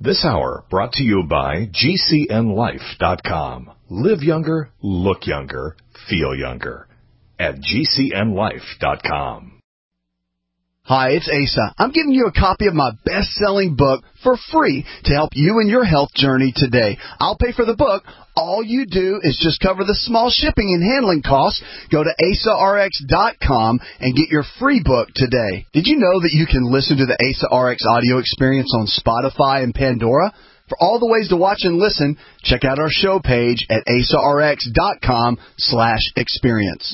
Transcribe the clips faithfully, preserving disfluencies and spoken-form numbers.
This hour brought to you by G C N life dot com. Live younger, look younger, feel younger at G C N life dot com. Hi, it's Asa. I'm giving you a copy of my best-selling book for free to help you in your health journey today. I'll pay for the book. All you do is just cover the small shipping and handling costs. Go to asa r x dot com and get your free book today. Did you know that you can listen to the Asa R X audio experience on Spotify and Pandora? For all the ways to watch and listen, check out our show page at asa r x dot com slash experience.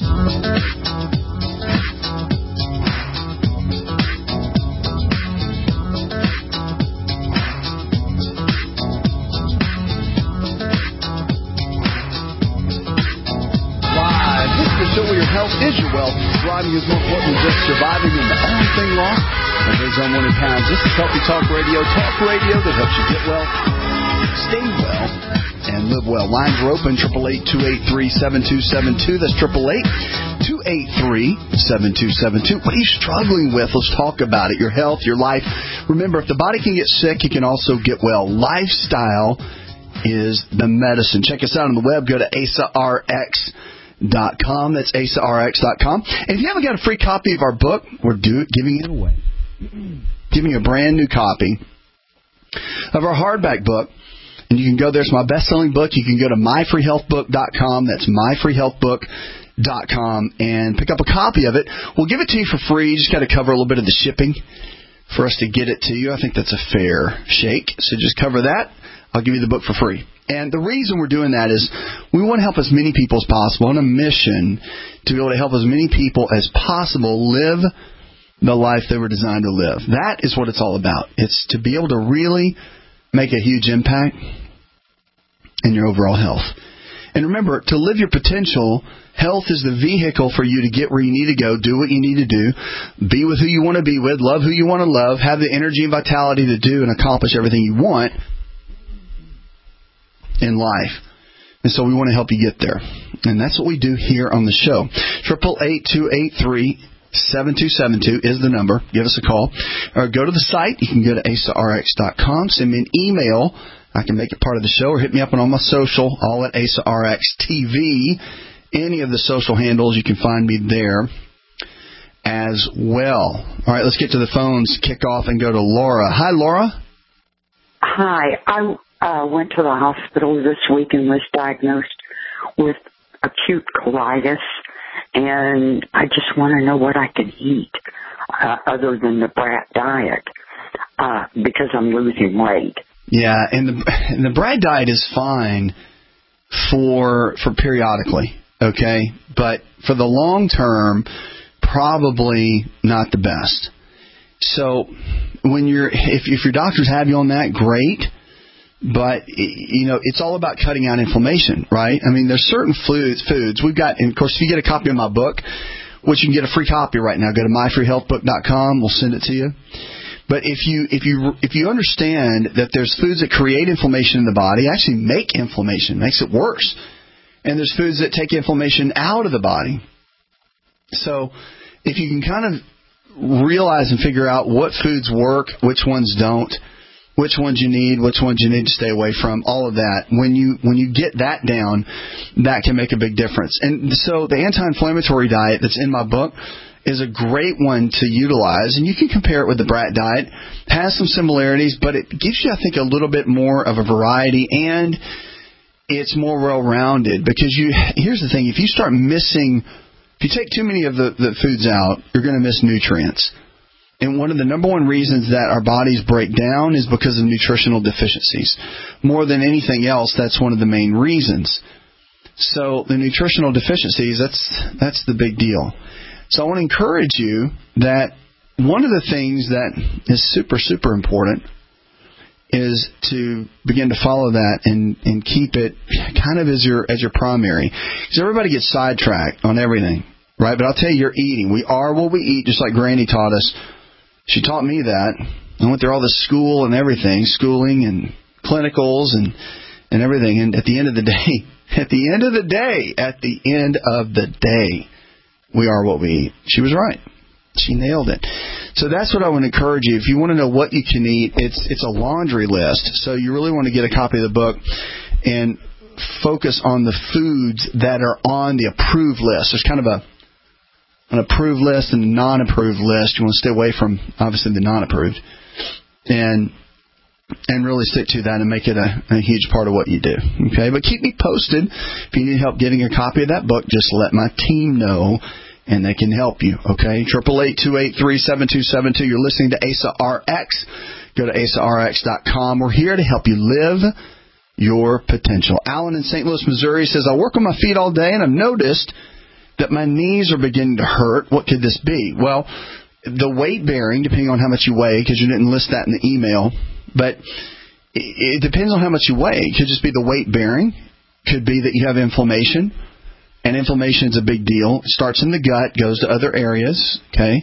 Show where your health is your wealth. Thriving is more important than just surviving, and the only thing lost are those unwanted pounds. This is Healthy Talk Radio, talk radio that helps you get well, stay well, and live well. Lines are open, eight eight eight, two eight three, seven two seven two. That's eight eight eight, two eight three, seven two seven two. What are you struggling with? Let's talk about it. Your health, your life. Remember, if the body can get sick, you can also get well. Lifestyle is the medicine. Check us out on the web. Go to asa r x dot com. That's asa r x dot com. And if you haven't got a free copy of our book, we're do, giving it away. Giving you a brand new copy of our hardback book. And you can go there. It's my best-selling book. You can go to my free health book dot com. That's my free health book dot com and pick up a copy of it. We'll give it to you for free. You just got to cover a little bit of the shipping for us to get it to you. I think that's a fair shake. So just cover that. I'll give you the book for free. And the reason we're doing that is we want to help as many people as possible on a mission to be able to help as many people as possible live the life they were designed to live. That is what it's all about. It's to be able to really make a huge impact in your overall health. And remember, to live your potential, health is the vehicle for you to get where you need to go, do what you need to do, be with who you want to be with, love who you want to love, have the energy and vitality to do and accomplish everything you want in life. And so we want to help you get there. And that's what we do here on the show. eight eight eight, two eight three, seven two seven two is the number. Give us a call. Or go to the site. You can go to asa r x dot com. Send me an email. I can make it part of the show. Or hit me up on all my social, all at Asa R X T V. Any of the social handles, you can find me there as well. All right, let's get to the phones, kick off, and go to Laura. Hi, Laura. Hi. I uh, went to the hospital this week and was diagnosed with acute colitis, and I just want to know what I can eat uh, other than the brat diet uh, because I'm losing weight. Yeah, and the and the brat diet is fine for for periodically, okay? But for the long term, probably not the best. So when you're if if your doctors have you on that, great. But, you know, it's all about cutting out inflammation, right? I mean, there's certain foods, foods we've got, and of course, if you get a copy of my book, which you can get a free copy right now, go to my free health book dot com. We'll send it to you. But if you if you if you understand that there's foods that create inflammation in the body, actually make inflammation, makes it worse, and there's foods that take inflammation out of the body. So if you can kind of realize and figure out what foods work, which ones don't, which ones you need, which ones you need to stay away from, all of that. When you when you get that down, that can make a big difference. And so the anti-inflammatory diet that's in my book is a great one to utilize, and you can compare it with the brat diet. It has some similarities, but it gives you, I think, a little bit more of a variety, and it's more well-rounded. Because you here's the thing, if you start missing, if you take too many of the, the foods out, you're going to miss nutrients. And one of the number one reasons that our bodies break down is because of nutritional deficiencies. More than anything else, that's one of the main reasons. So the nutritional deficiencies, that's that's the big deal. So I want to encourage you that one of the things that is super, super important is to begin to follow that and, and keep it kind of as your as your primary. Because everybody gets sidetracked on everything, right? But I'll tell you, you're eating. We are what we eat, just like Granny taught us. She taught me that. I went through all the school and everything, schooling and clinicals and, and everything. And at the end of the day, at the end of the day, at the end of the day, we are what we eat. She was right. She nailed it. So that's what I would encourage you. If you want to know what you can eat, it's it's a laundry list. So you really want to get a copy of the book and focus on the foods that are on the approved list. There's kind of a an approved list and a non-approved list. You want to stay away from, obviously, the non-approved. And and really stick to that and make it a, a huge part of what you do. Okay, but keep me posted. If you need help getting a copy of that book, just let my team know, and they can help you. Okay, triple eight two eight three seven two seven two. You're listening to Asa R X. Go to asa r x dot com. We're here to help you live your potential. Alan in Saint Louis, Missouri says, I work on my feet all day, and I've noticed that my knees are beginning to hurt. What could this be? Well, the weight bearing, depending on how much you weigh, because you didn't list that in the email, but it depends on how much you weigh. It could just be the weight bearing. Could be that you have inflammation, and inflammation is a big deal. It starts in the gut, goes to other areas, okay?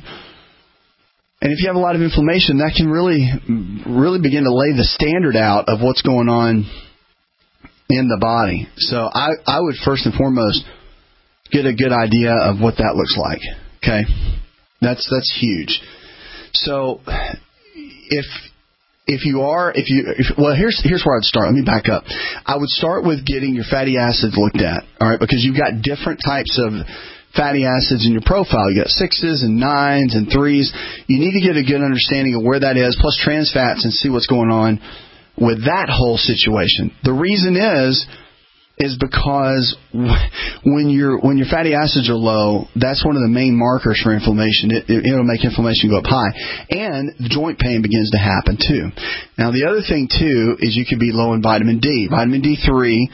And if you have a lot of inflammation, that can really, really begin to lay the standard out of what's going on in the body. So I, I would first and foremost get a good idea of what that looks like, okay? That's that's huge. So if if you are if you if, well here's here's where I'd start. Let me back up. I would start with getting your fatty acids looked at, all right, because you've got different types of fatty acids in your profile. You got sixes and nines and threes. You need to get a good understanding of where that is, plus trans fats, and see what's going on with that whole situation. The reason is is because when your when your fatty acids are low, that's one of the main markers for inflammation. It, it, it'll make inflammation go up high. And the joint pain begins to happen, too. Now, the other thing, too, is you could be low in vitamin D. Vitamin D three,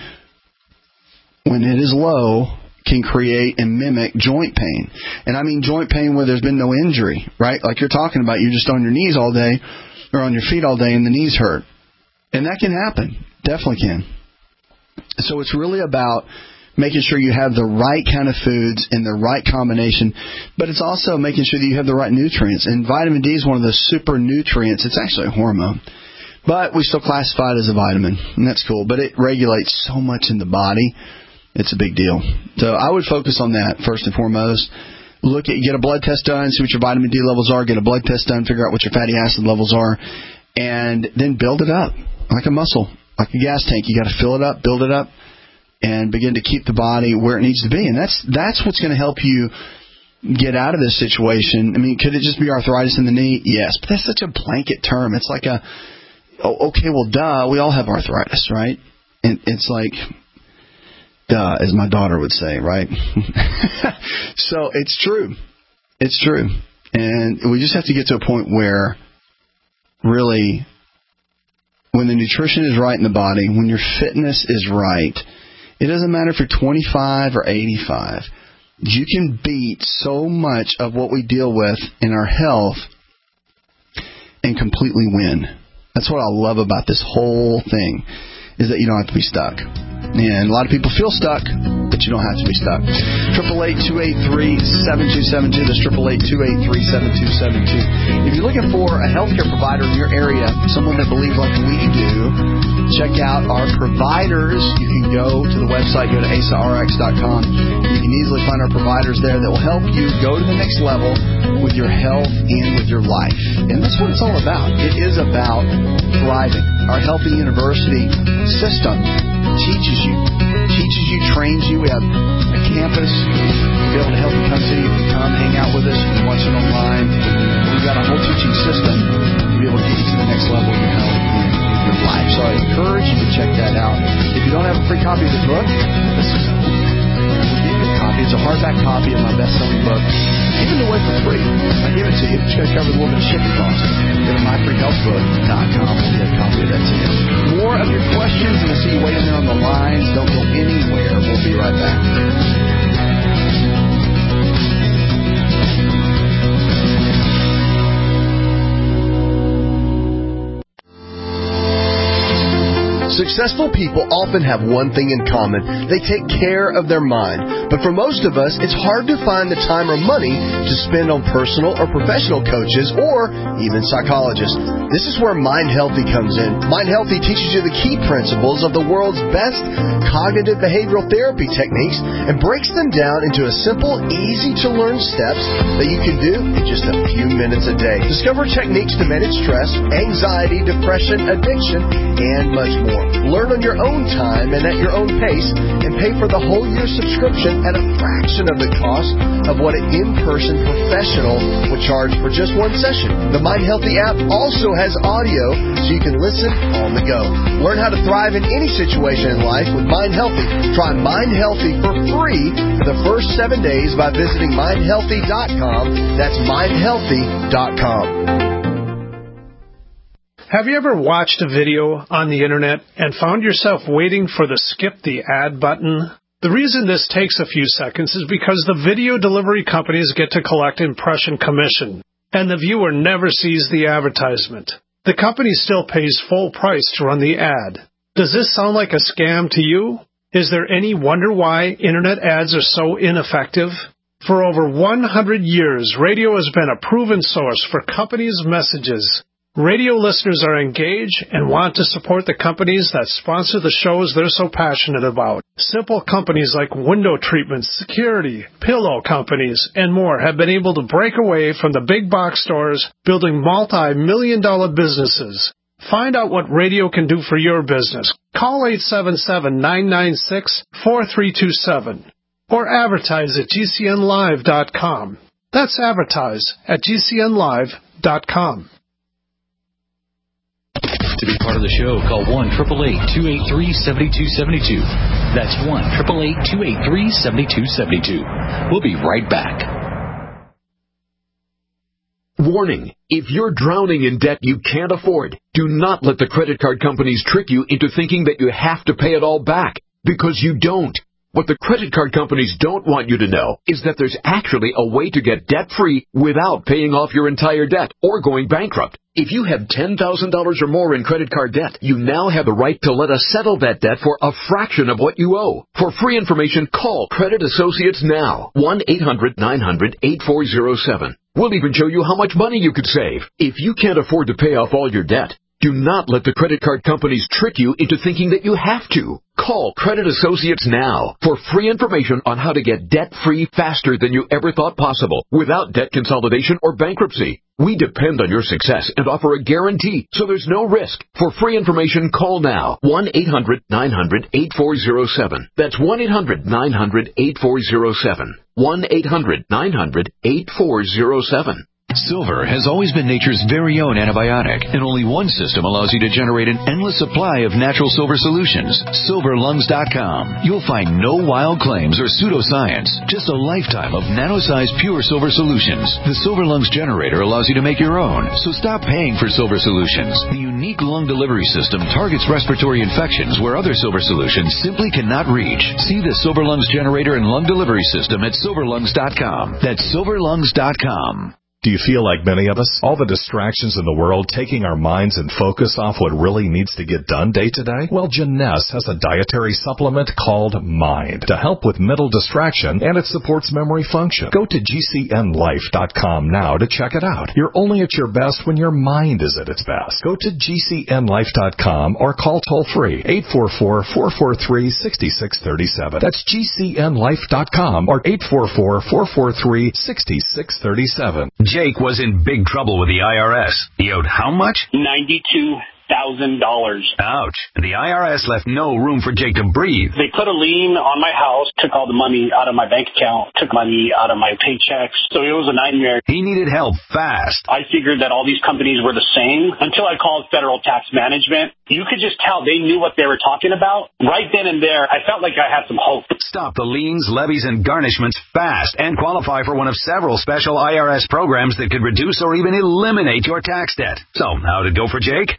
when it is low, can create and mimic joint pain. And I mean joint pain where there's been no injury, right? Like you're talking about, you're just on your knees all day, or on your feet all day, and the knees hurt. And that can happen. Definitely can. So it's really about making sure you have the right kind of foods in the right combination, but it's also making sure that you have the right nutrients. And vitamin D is one of the super nutrients. It's actually a hormone, but we still classify it as a vitamin, and that's cool. But it regulates so much in the body. It's a big deal. So I would focus on that first and foremost. Look at, get a blood test done, see what your vitamin D levels are, get a blood test done, figure out what your fatty acid levels are, and then build it up like a muscle. Like a gas tank, you got to fill it up, build it up, and begin to keep the body where it needs to be. And that's that's what's going to help you get out of this situation. I mean, could it just be arthritis in the knee? Yes, but that's such a blanket term. It's like a, oh, okay, well, duh, we all have arthritis, right? And it's like, duh, as my daughter would say, right? So it's true. It's true. And we just have to get to a point where really, when the nutrition is right in the body, when your fitness is right, it doesn't matter if you're twenty-five or eighty-five. You can beat so much of what we deal with in our health and completely win. That's what I love about this whole thing, is that you don't have to be stuck. And a lot of people feel stuck, but you don't have to be stuck. triple eight two eight three seven two seven two. That's triple eight two eight three seven two seven two. If you're looking for a healthcare provider in your area, someone that believes like we do, check out our providers. You can go to the website, go to asa r x dot com. You can easily find our providers there that will help you go to the next level with your health and with your life. And that's what it's all about. It is about thriving. Our Healthy University system teaches you, teaches you, trains you. We have a campus. We'll be able to help you come to. You can come hang out with us. You can watch it online. We've got a whole teaching system to be able to get you to the next level of your health and your life. So I encourage you to check that out. If you don't have a free copy of the book, this is it's a hardback copy of my best-selling book. Give it away for free. I give it to you. It's going to cover a little bit of shipping costs. Go to my free health book dot com. We'll get a copy of that to you. More of your questions, and I see you waiting there on the lines. Don't go anywhere. We'll be right back. Successful people often have one thing in common. They take care of their mind. But for most of us, it's hard to find the time or money to spend on personal or professional coaches or even psychologists. This is where Mind Healthy comes in. Mind Healthy teaches you the key principles of the world's best cognitive behavioral therapy techniques and breaks them down into a simple, easy-to-learn steps that you can do in just a few minutes a day. Discover techniques to manage stress, anxiety, depression, addiction, and much more. Learn on your own time and at your own pace, and pay for the whole year subscription at a fraction of the cost of what an in-person professional would charge for just one session. The Mind Healthy app also has audio so you can listen on the go. Learn how to thrive in any situation in life with Mind Healthy. Try Mind Healthy for free for the first seven days by visiting mind healthy dot com. That's mind healthy dot com. Have you ever watched a video on the internet and found yourself waiting for the skip the ad button? The reason this takes a few seconds is because the video delivery companies get to collect impression commission, and the viewer never sees the advertisement. The company still pays full price to run the ad. Does this sound like a scam to you? Is there any wonder why internet ads are so ineffective? For over one hundred years, radio has been a proven source for companies' messages. Radio listeners are engaged and want to support the companies that sponsor the shows they're so passionate about. Simple companies like window treatments, security, pillow companies, and more have been able to break away from the big box stores, building multi-million dollar businesses. Find out what radio can do for your business. Call eight seven seven, nine nine six, four three two seven or advertise at G C N live dot com. That's advertise at G C N live dot com. To be part of the show, call one eight eight eight, two eight three, seven two seven two. That's one eight eight eight, two eight three, seven two seven two. We'll be right back. Warning, if you're drowning in debt you can't afford, do not let the credit card companies trick you into thinking that you have to pay it all back, because you don't. What the credit card companies don't want you to know is that there's actually a way to get debt-free without paying off your entire debt or going bankrupt. If you have ten thousand dollars or more in credit card debt, you now have the right to let us settle that debt for a fraction of what you owe. For free information, call Credit Associates now, one eight hundred, nine hundred, eight four zero seven. We'll even show you how much money you could save. If you can't afford to pay off all your debt, do not let the credit card companies trick you into thinking that you have to. Call Credit Associates now for free information on how to get debt-free faster than you ever thought possible without debt consolidation or bankruptcy. We depend on your success and offer a guarantee, so there's no risk. For free information, call now, one eight hundred, nine hundred, eight four zero seven. That's one eight hundred, nine hundred, eight four zero seven. one eight hundred, nine hundred, eight four zero seven. Silver has always been nature's very own antibiotic, and only one system allows you to generate an endless supply of natural silver solutions. silver lungs dot com. You'll find no wild claims or pseudoscience, just a lifetime of nano-sized pure silver solutions. The Silver Lungs generator allows you to make your own, so stop paying for silver solutions. The unique lung delivery system targets respiratory infections where other silver solutions simply cannot reach. See the Silver Lungs generator and lung delivery system at silver lungs dot com. That's silver lungs dot com. Do you feel like many of us? All the distractions in the world taking our minds and focus off what really needs to get done day to day? Well, Janess has a dietary supplement called Mind to help with mental distraction, and it supports memory function. Go to G C N life dot com now to check it out. You're only at your best when your mind is at its best. Go to G C N life dot com or call toll-free eight four four, four four three, six six three seven. That's G C N life dot com or eight four four, four four three, six six three seven. Jake was in big trouble with the I R S. He owed how much? ninety-two thousand dollars. Ouch. The I R S left no room for Jake to breathe. They put a lien on my house, took all the money out of my bank account, took money out of my paychecks. So it was a nightmare. He needed help fast. I figured that all these companies were the same until I called Federal Tax Management. You could just tell they knew what they were talking about. Right then and there, I felt like I had some hope. Stop the liens, levies, and garnishments fast and qualify for one of several special I R S programs that could reduce or even eliminate your tax debt. So, how'd it go for Jake? They did what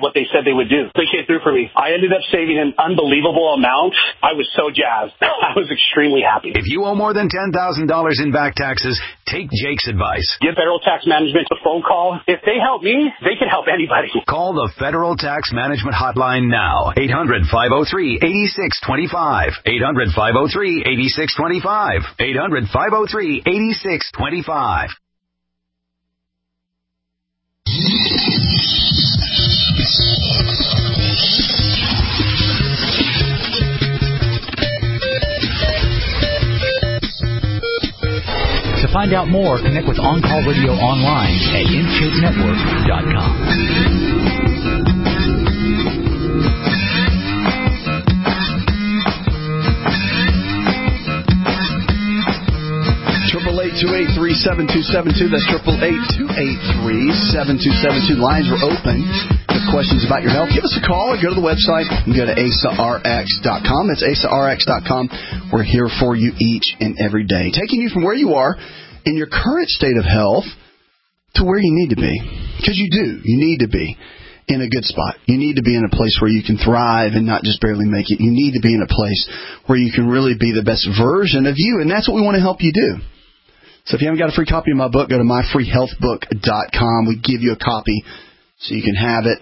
what they said they would do. They came through for me. I ended up saving an unbelievable amount. I was so jazzed. I was extremely happy. If you owe more than ten thousand dollars in back taxes, take Jake's advice. Give Federal Tax Management a phone call. If they help me, they can help anybody. Call the Federal Tax Management Hotline now. eight hundred, five oh three, eight six two five. eight hundred, five oh three, eight six two five. eight hundred, five oh three, eight six two five. To find out more, connect with On Call Radio online at intake network dot com. Triple eight two eight three seven two seven two. That's triple eight two eight three seven two seven two. Lines are open with questions about your health. Give us a call or go to the website and go to A S A R X dot com. That's A S A R X dot com. We're here for you each and every day, taking you from where you are in your current state of health to where you need to be. Because you do. You need to be in a good spot. You need to be in a place where you can thrive and not just barely make it. You need to be in a place where you can really be the best version of you, and that's what we want to help you do. So if you haven't got a free copy of my book, go to my free health book dot com. We give you a copy so you can have it.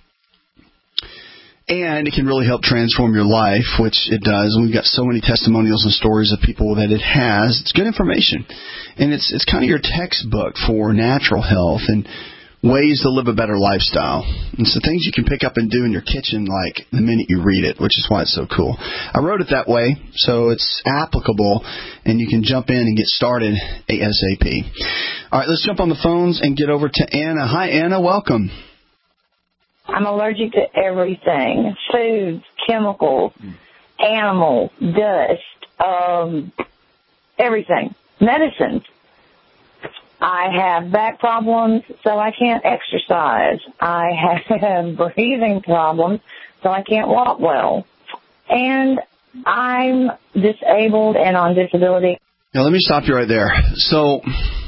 And it can really help transform your life, which it does. And we've got so many testimonials and stories of people that it has. It's good information. And it's it's kind of your textbook for natural health and ways to live a better lifestyle. And so things you can pick up and do in your kitchen like the minute you read it, which is why it's so cool. I wrote it that way so it's applicable and you can jump in and get started ASAP. All right, let's jump on the phones and get over to Anna. Hi, Anna. Welcome. I'm allergic to everything. Food, chemicals, animals, dust, um, everything. Medicines. I have back problems, so I can't exercise. I have breathing problems, so I can't walk well. And I'm disabled and on disability. Now, let me stop you right there. So,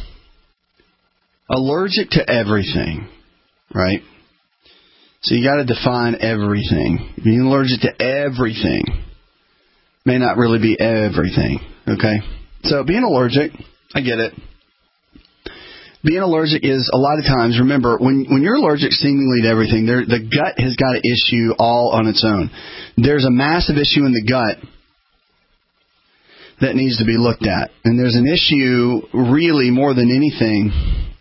allergic to everything, right? So you got to define everything. Being allergic to everything may not really be everything, okay? So being allergic, I get it. Being allergic is a lot of times, remember, when when you're allergic seemingly to everything, there, the gut has got an issue all on its own. There's a massive issue in the gut that needs to be looked at. And there's an issue really more than anything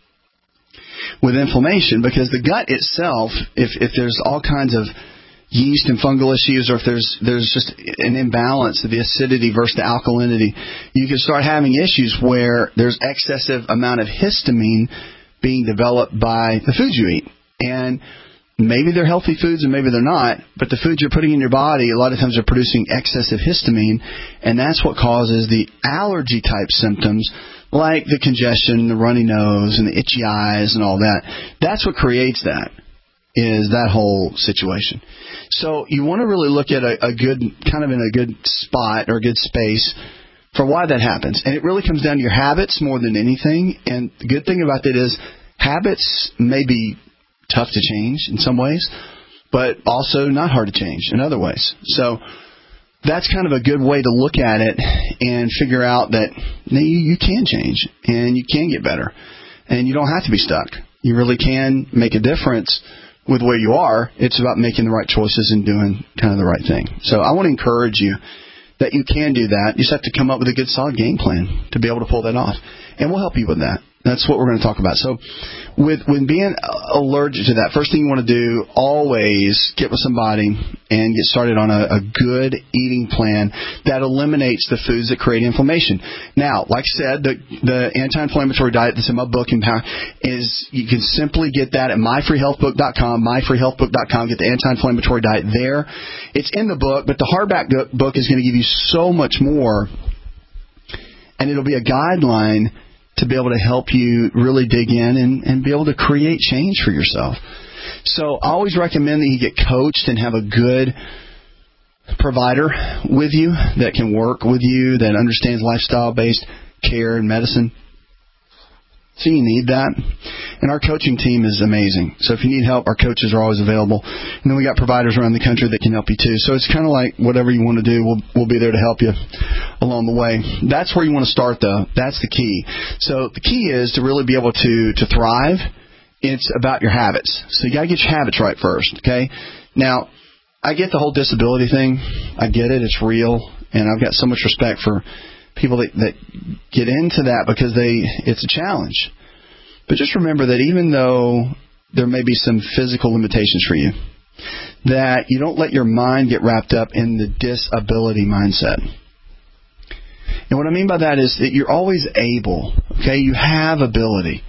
with inflammation, because the gut itself, if if there's all kinds of yeast and fungal issues, or if there's there's just an imbalance of the acidity versus the alkalinity, you can start having issues where there's excessive amount of histamine being developed by the foods you eat. And maybe they're healthy foods and maybe they're not, but the foods you're putting in your body, a lot of times are producing excessive histamine, and that's what causes the allergy type symptoms like the congestion, the runny nose, and the itchy eyes and all that. That's what creates that, is that whole situation. So you want to really look at a, a good, kind of in a good spot or a good space for why that happens. And it really comes down to your habits more than anything. And the good thing about that is habits may be tough to change in some ways, but also not hard to change in other ways. So that's kind of a good way to look at it and figure out that you, you can change and you can get better. And you don't have to be stuck. You really can make a difference with where you are. It's about making the right choices and doing kind of the right thing. So I want to encourage you that you can do that. You just have to come up with a good, solid game plan to be able to pull that off. And we'll help you with that. That's what we're going to talk about. So with when being allergic to that, first thing you want to do, always get with somebody and get started on a, a good eating plan that eliminates the foods that create inflammation. Now, like I said, the, the anti-inflammatory diet that's in my book is you can simply get that at my free health book dot com, my free health book dot com. Get the anti-inflammatory diet there. It's in the book, but the hardback book is going to give you so much more, and it'll be a guideline to be able to help you really dig in and, and be able to create change for yourself. So I always recommend that you get coached and have a good provider with you that can work with you, that understands lifestyle-based care and medicine. So you need that. And our coaching team is amazing. So if you need help, our coaches are always available. And then we got providers around the country that can help you too. So it's kind of like whatever you want to do, we'll we'll be there to help you along the way. That's where you want to start, though. That's the key. So the key is to really be able to, to thrive. It's about your habits. So you got to get your habits right first, okay? Now, I get the whole disability thing. I get it. It's real. And I've got so much respect for people that, that get into that because they it's a challenge. But just remember that even though there may be some physical limitations for you, that you don't let your mind get wrapped up in the disability mindset. And what I mean by that is that you're always able, okay? You have ability.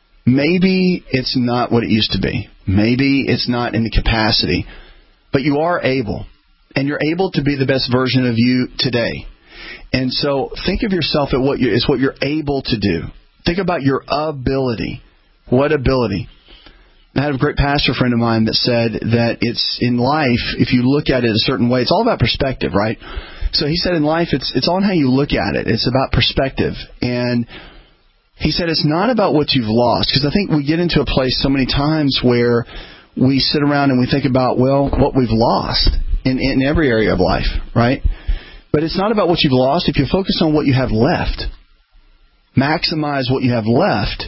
Maybe it's not what it used to be. Maybe it's not in the capacity. But you are able. And you're able to be the best version of you today. And so think of yourself at what you, as what you're able to do. Think about your ability. What ability? I had a great pastor friend of mine that said that it's in life, if you look at it a certain way, it's all about perspective, right? So he said in life, it's it's on how you look at it. It's about perspective. And he said it's not about what you've lost. Because I think we get into a place so many times where we sit around and we think about, well, what we've lost in, in every area of life, right? But it's not about what you've lost. If you focus on what you have left, maximize what you have left,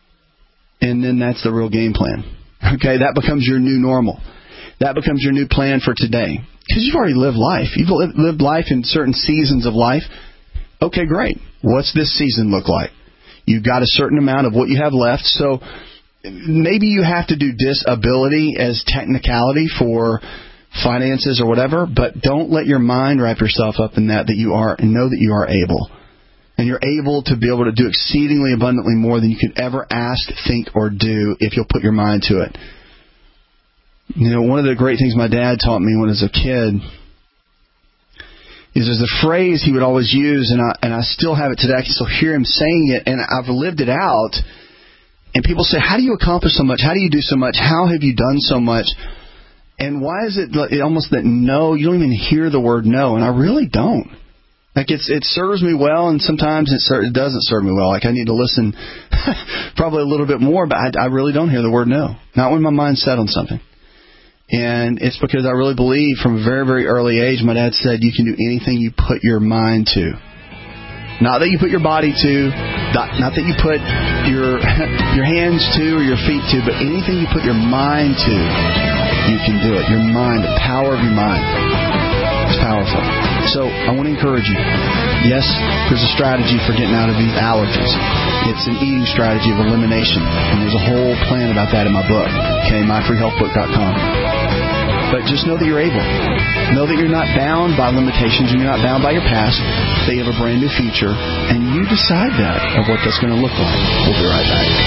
and then that's the real game plan. Okay, that becomes your new normal. That becomes your new plan for today. Because you've already lived life. You've lived life in certain seasons of life. Okay, great. What's this season look like? You've got a certain amount of what you have left. So maybe you have to do disability as technicality for finances or whatever, but don't let your mind wrap yourself up in that, that you are, and know that you are able. And you're able to be able to do exceedingly abundantly more than you could ever ask, think, or do if you'll put your mind to it. You know, one of the great things my dad taught me when I was a kid is there's a phrase he would always use, and I, and I still have it today. I can still hear him saying it, and I've lived it out. And people say, how do you accomplish so much? How do you do so much? How have you done so much? And why is it almost that no, you don't even hear the word no? And I really don't. Like it's it serves me well, and sometimes it, it doesn't serve me well. Like I need to listen probably a little bit more, but I, I really don't hear the word no. Not when my mind's set on something. And it's because I really believe from a very, very early age, my dad said you can do anything you put your mind to. Not that you put your body to, not, not that you put your your hands to or your feet to, but anything you put your mind to, you can do it. Your mind, the power of your mind. It's powerful. So I want to encourage you. Yes, there's a strategy for getting out of these allergies. It's an eating strategy of elimination. And there's a whole plan about that in my book, okay, my free health book dot com. But just know that you're able. Know that you're not bound by limitations and you're not bound by your past. That you have a brand new future. And you decide that of what that's going to look like. We'll be right back.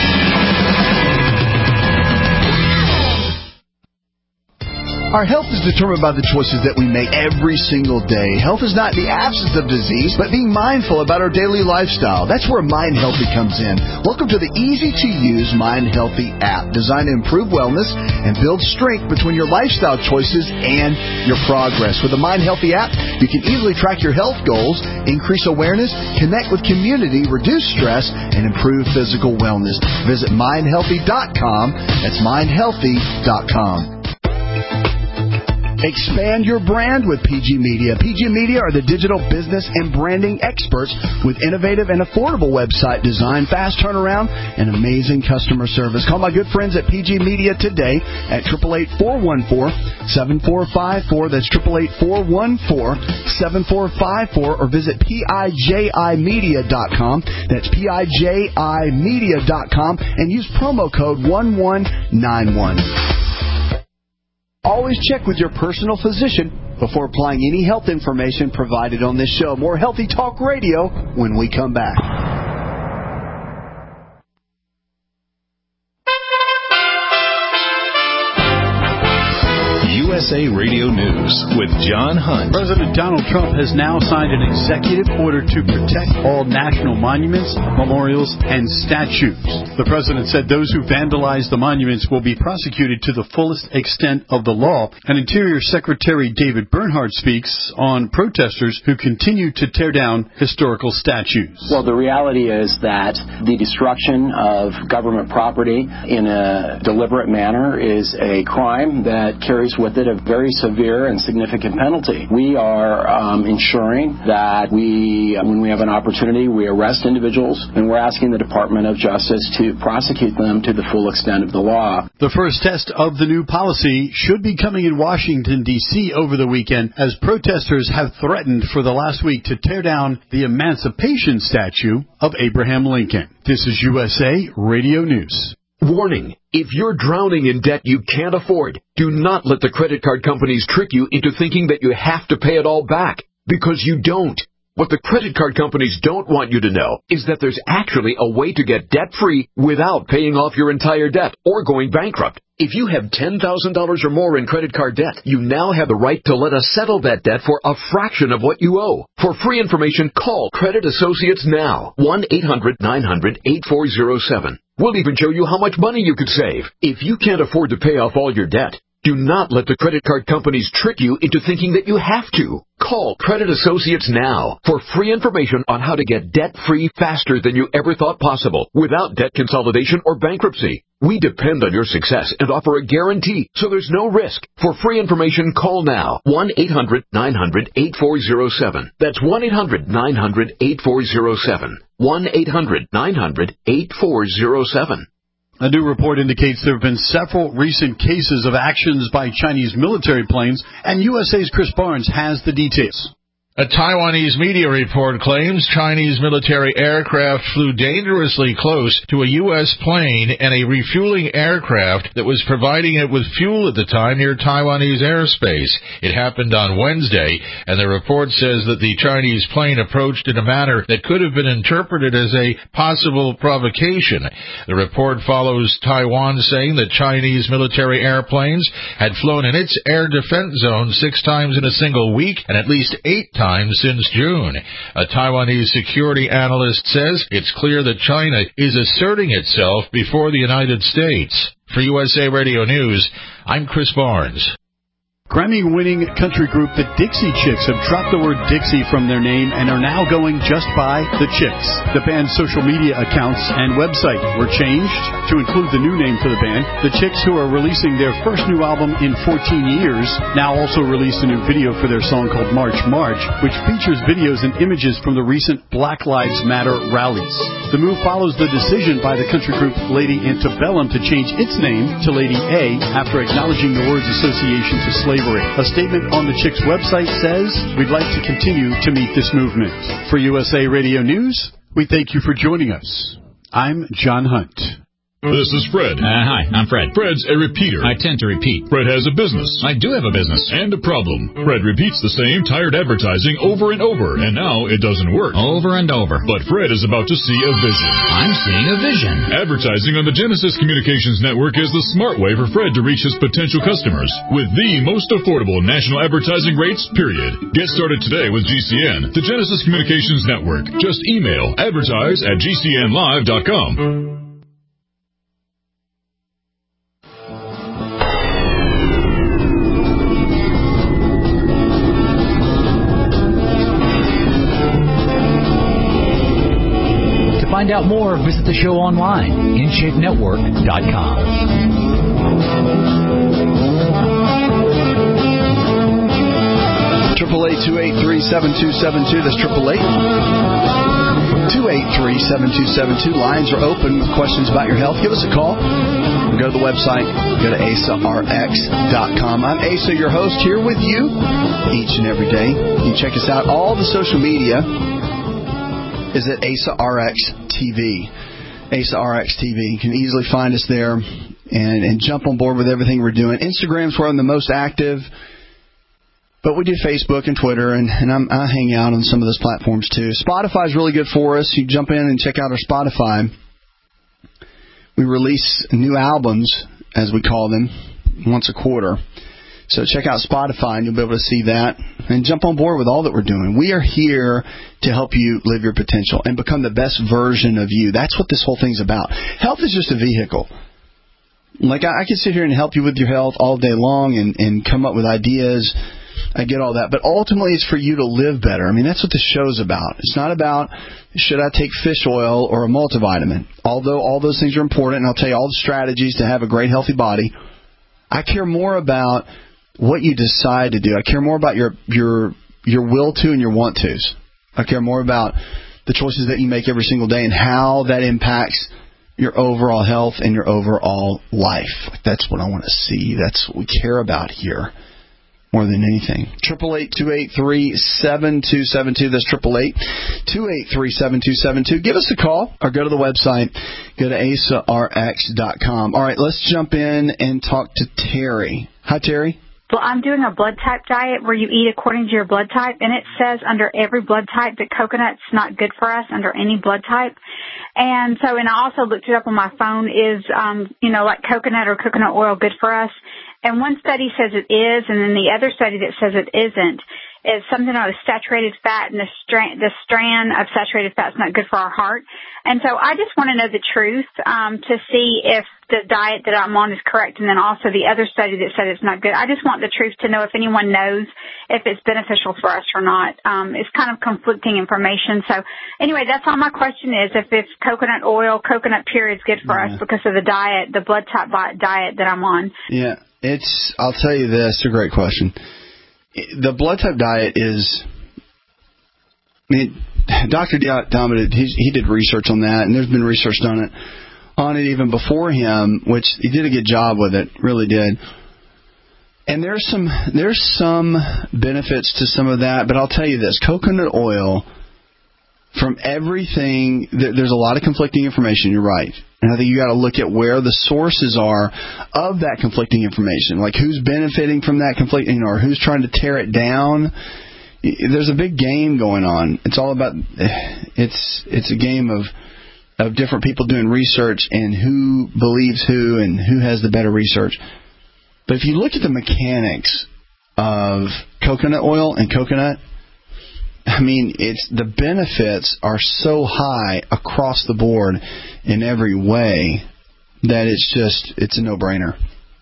Our health is determined by the choices that we make every single day. Health is not the absence of disease, but being mindful about our daily lifestyle. That's where Mind Healthy comes in. Welcome to the easy-to-use Mind Healthy app, designed to improve wellness and build strength between your lifestyle choices and your progress. With the Mind Healthy app, you can easily track your health goals, increase awareness, connect with community, reduce stress, and improve physical wellness. Visit mind healthy dot com. That's mind healthy dot com. Expand your brand with P G Media. P G Media are the digital business and branding experts with innovative and affordable website design, fast turnaround, and amazing customer service. Call my good friends at P G Media today at eight eight eight, four one four, seven four five four. That's eight eight eight, four one four, seven four five four. Or visit P I J I media dot com. That's P I J I media dot com. And use promo code one one nine one. Always check with your personal physician before applying any health information provided on this show. More Healthy Talk Radio when we come back. U S A Radio News with John Hunt. President Donald Trump has now signed an executive order to protect all national monuments, memorials, and statues. The president said those who vandalize the monuments will be prosecuted to the fullest extent of the law. And Interior Secretary David Bernhardt speaks on protesters who continue to tear down historical statues. Well, the reality is that the destruction of government property in a deliberate manner is a crime that carries with it a very severe and significant penalty. We are um, ensuring that we, when we have an opportunity, we arrest individuals, and we're asking the Department of Justice to prosecute them to the full extent of the law. The first test of the new policy should be coming in Washington, D C over the weekend, as protesters have threatened for the last week to tear down the Emancipation statue of Abraham Lincoln. This is U S A Radio News. Warning, if you're drowning in debt you can't afford, do not let the credit card companies trick you into thinking that you have to pay it all back, because you don't. What the credit card companies don't want you to know is that there's actually a way to get debt-free without paying off your entire debt or going bankrupt. If you have ten thousand dollars or more in credit card debt, you now have the right to let us settle that debt for a fraction of what you owe. For free information, call Credit Associates now, one eight hundred nine hundred eight four zero seven. We'll even show you how much money you could save. If you can't afford to pay off all your debt, do not let the credit card companies trick you into thinking that you have to. Call Credit Associates now for free information on how to get debt-free faster than you ever thought possible without debt consolidation or bankruptcy. We depend on your success and offer a guarantee, so there's no risk. For free information, call now, one eight hundred nine hundred eight four zero seven. That's one eight hundred nine hundred eight four zero seven. one eight hundred nine hundred eight four zero seven. A new report indicates there have been several recent cases of actions by Chinese military planes, and U S A's Chris Barnes has the details. A Taiwanese media report claims Chinese military aircraft flew dangerously close to a U S plane and a refueling aircraft that was providing it with fuel at the time near Taiwanese airspace. It happened on Wednesday, and the report says that the Chinese plane approached in a manner that could have been interpreted as a possible provocation. The report follows Taiwan saying that Chinese military airplanes had flown in its air defense zone six times in a single week and at least eight times Time since June. A Taiwanese security analyst says it's clear that China is asserting itself before the United States. For U S A Radio News, I'm Chris Barnes. Grammy-winning country group the Dixie Chicks have dropped the word Dixie from their name and are now going just by the Chicks. The band's social media accounts and website were changed to include the new name for the band. The Chicks, who are releasing their first new album in fourteen years, now also released a new video for their song called March March, which features videos and images from the recent Black Lives Matter rallies. The move follows the decision by the country group Lady Antebellum to change its name to Lady A after acknowledging the word's association to slavery. A statement on the Chicks website says, "We'd like to continue to meet this movement." For U S A Radio News, we thank you for joining us. I'm John Hunt. This is Fred. Uh, hi, I'm Fred. Fred's a repeater. I tend to repeat. Fred has a business. I do have a business. And a problem. Fred repeats the same tired advertising over and over, and now it doesn't work. Over and over. But Fred is about to see a vision. I'm seeing a vision. Advertising on the Genesis Communications Network is the smart way for Fred to reach his potential customers with the most affordable national advertising rates, period. Get started today with G C N, the Genesis Communications Network. Just email advertise at g c n live dot com. Find out more, visit the show online, in shape network dot com. Triple eight two eight three seven two seven two. That's triple eight two eight three seven two seven two. Lines are open with questions about your health. Give us a call. Go to the website. Go to asa r x dot com. I'm Asa, your host, here with you each and every day. You can check us out. All the social media is at Asa R X T V. Asa R X T V. You can easily find us there and, and jump on board with everything we're doing. Instagram's where I'm the most active, but we do Facebook and Twitter, and, and I'm, I hang out on some of those platforms too. Spotify's really good for us. You jump in and check out our Spotify. We release new albums, as we call them, once a quarter. So check out Spotify, and you'll be able to see that. And jump on board with all that we're doing. We are here to help you live your potential and become the best version of you. That's what this whole thing's about. Health is just a vehicle. Like, I, I can sit here and help you with your health all day long and, and come up with ideas. I get all that. But ultimately, it's for you to live better. I mean, that's what this show's about. It's not about, should I take fish oil or a multivitamin? Although all those things are important, and I'll tell you all the strategies to have a great, healthy body. I care more about what you decide to do. I care more about your your your will to and your want tos. I care more about the choices that you make every single day and how that impacts your overall health and your overall life. That's what I want to see. That's what we care about here more than anything. Triple eight two eight three seven two seven two. That's triple eight two eight three seven two seven two. Give us a call or go to the website. Go to asa r x dot com. All right, let's jump in and talk to Terry. Hi, Terry. Well, I'm doing a blood type diet where you eat according to your blood type, and it says under every blood type that coconut's not good for us under any blood type. And so, and I also looked it up on my phone, is, um, you know, like coconut or coconut oil good for us? And one study says it is, and then the other study that says it isn't is something about saturated fat, and the strand, the strand of saturated fat is not good for our heart. And so I just want to know the truth um, to see if the diet that I'm on is correct, and then also the other study that said it's not good. I just want the truth to know if anyone knows if it's beneficial for us or not. Um, it's kind of conflicting information. So anyway, that's all my question is, if it's coconut oil, coconut pure is good for yeah. us because of the diet, the blood type diet that I'm on. Yeah, it's, I'll tell you this, it's a great question. The blood type diet is, I mean, Doctor Diamond, he, he did research on that, and there's been research done it, on it even before him, which he did a good job with it, really did. And there's some there's some benefits to some of that, but I'll tell you this, coconut oil, from everything, there's a lot of conflicting information, you're right. And I think you got to look at where the sources are of that conflicting information, like who's benefiting from that conflicting, you know, or who's trying to tear it down. There's a big game going on. It's all about, it's it's a game of of different people doing research and who believes who and who has the better research. But if you look at the mechanics of coconut oil and coconut, I mean, it's the benefits are so high across the board in every way that it's just, it's a no-brainer.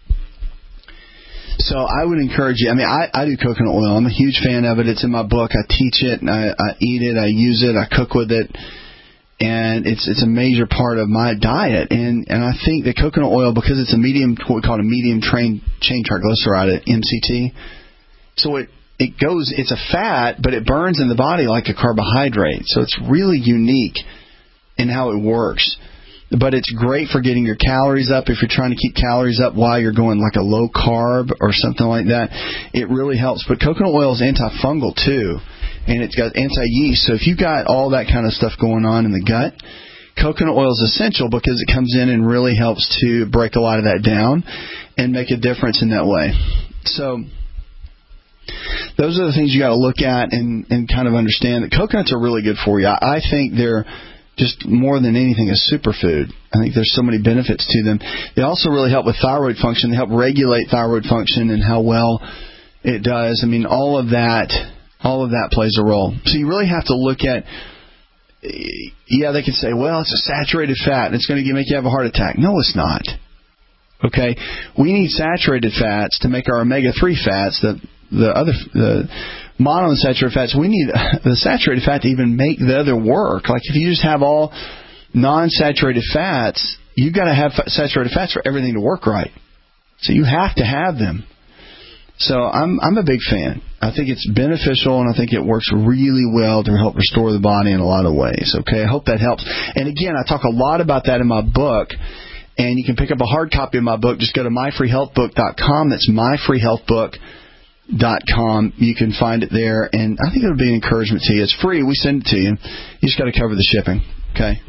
So I would encourage you. I mean, I, I do coconut oil. I'm a huge fan of it. It's in my book. I teach it, and I, I eat it. I use it. I cook with it. And it's it's a major part of my diet. And, and I think that coconut oil, because it's a medium, what we call a medium train, chain triglyceride, M C T, so it It goes, it's a fat, but it burns in the body like a carbohydrate. So it's really unique in how it works. But it's great for getting your calories up if you're trying to keep calories up while you're going like a low carb or something like that. It really helps. But coconut oil is antifungal too, and it's got anti-yeast. So if you've got all that kind of stuff going on in the gut, coconut oil is essential because it comes in and really helps to break a lot of that down and make a difference in that way. So those are the things you got to look at and, and kind of understand that coconuts are really good for you. I, I think they're just more than anything a superfood. I think there's so many benefits to them. They also really help with thyroid function. They help regulate thyroid function and how well it does. I mean, all of that, all of that plays a role. So you really have to look at, yeah, they could say, well, it's a saturated fat and it's going to make you have a heart attack. No, it's not. Okay? We need saturated fats to make our omega three fats, the the other the monounsaturated fats. We need the saturated fat to even make the other work. Like if you just have all non-saturated fats, you've got to have saturated fats for everything to work right. So you have to have them. So I'm I'm a big fan. I think it's beneficial, and I think it works really well to help restore the body in a lot of ways. Okay, I hope that helps. And again, I talk a lot about that in my book. And you can pick up a hard copy of my book. Just go to my free health book dot com. That's my free health book dot com. You can find it there, and I think it'll be an encouragement to you. It's free. We send it to you. You just got to cover the shipping. Okay.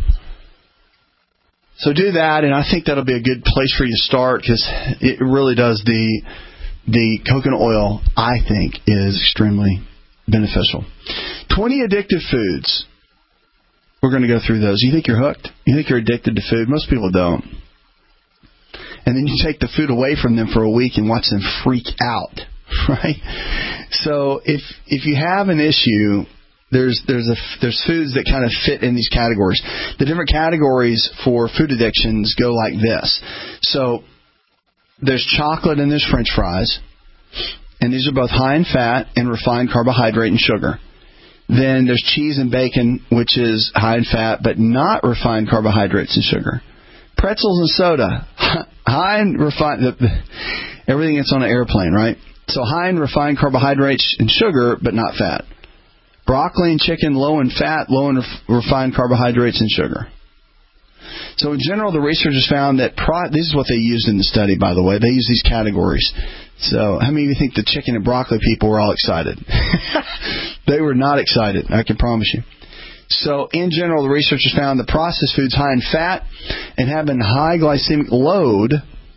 So do that, and I think that'll be a good place for you to start because it really does the the coconut oil. I think is extremely beneficial. twenty addictive foods. We're going to go through those. You think you're hooked? You think you're addicted to food? Most people don't. And then you take the food away from them for a week and watch them freak out. right? So if if you have an issue, there's there's a there's foods that kind of fit in these categories. The different categories for food addictions go like this. So there's chocolate and there's French fries, and these are both high in fat and refined carbohydrate and sugar. Then there's cheese and bacon, which is high in fat but not refined carbohydrates and sugar. Pretzels and soda, high in refined, the, the, everything that's on an airplane, right? So high in refined carbohydrates and sugar, but not fat. Broccoli and chicken, low in fat, low in ref- refined carbohydrates and sugar. So in general, the researchers found that, pro- this is what they used in the study, by the way. They used these categories. So how many of you think the chicken and broccoli people were all excited? They were not excited, I can promise you. So in general, the researchers found that processed foods high in fat and having high glycemic load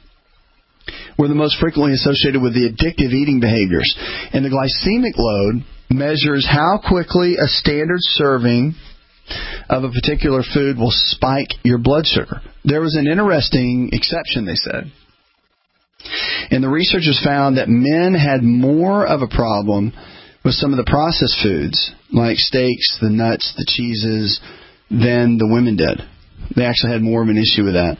were the most frequently associated with the addictive eating behaviors. And the glycemic load measures how quickly a standard serving of a particular food will spike your blood sugar. There was an interesting exception, they said. And the researchers found that men had more of a problem with some of the processed foods, like steaks, the nuts, the cheeses, than the women did. They actually had more of an issue with that.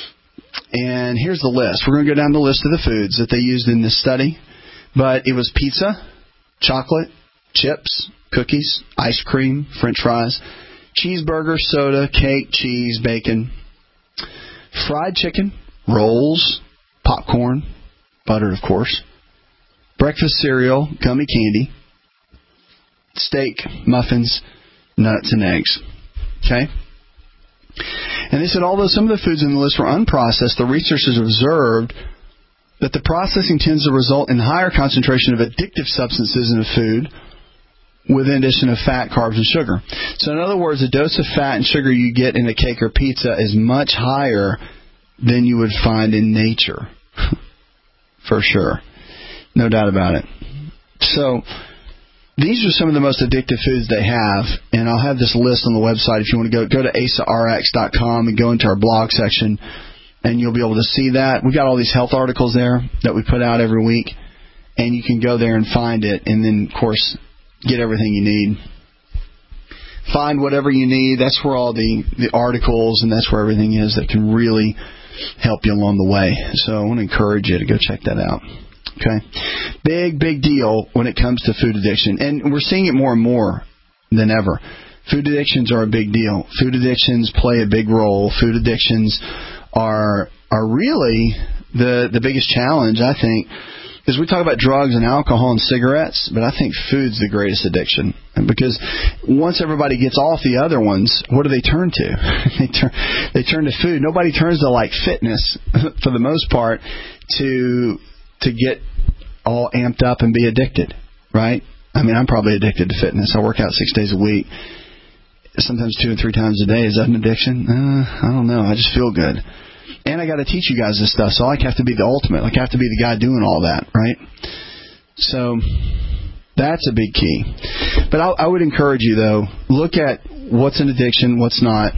And here's the list. We're going to go down the list of the foods that they used in this study. But it was pizza, chocolate, chips, cookies, ice cream, French fries, cheeseburger, soda, cake, cheese, bacon, fried chicken, rolls, popcorn, butter, of course, breakfast cereal, gummy candy, steak, muffins, nuts, and eggs. Okay? And they said although some of the foods in the list were unprocessed, the researchers observed that the processing tends to result in higher concentration of addictive substances in a food with an addition of fat, carbs, and sugar. So in other words, the dose of fat and sugar you get in a cake or pizza is much higher than you would find in nature. For sure. No doubt about it. So these are some of the most addictive foods they have, and I'll have this list on the website. If you want to go, go to asa r x dot com and go into our blog section, and you'll be able to see that. We've got all these health articles there that we put out every week, and you can go there and find it, and then, of course, get everything you need. Find whatever you need. That's where all the, the articles and that's where everything is that can really help you along the way. So I want to encourage you to go check that out. Okay? Big, big deal when it comes to food addiction. And we're seeing it more and more than ever. Food addictions are a big deal. Food addictions play a big role. Food addictions are are really the the biggest challenge, I think. Because we talk about drugs and alcohol and cigarettes, but I think food's the greatest addiction. Because once everybody gets off the other ones, what do they turn to? they turn they turn to food. Nobody turns to like fitness for the most part to to get all amped up and be addicted, right? I mean, I'm probably addicted to fitness. I work out six days a week, sometimes two and three times a day. Is that an addiction? Uh, I don't know. I just feel good. And I got to teach you guys this stuff, so I have to be the ultimate. Like I have to be the guy doing all that, right? So that's a big key. But I, I would encourage you, though, look at what's an addiction, what's not,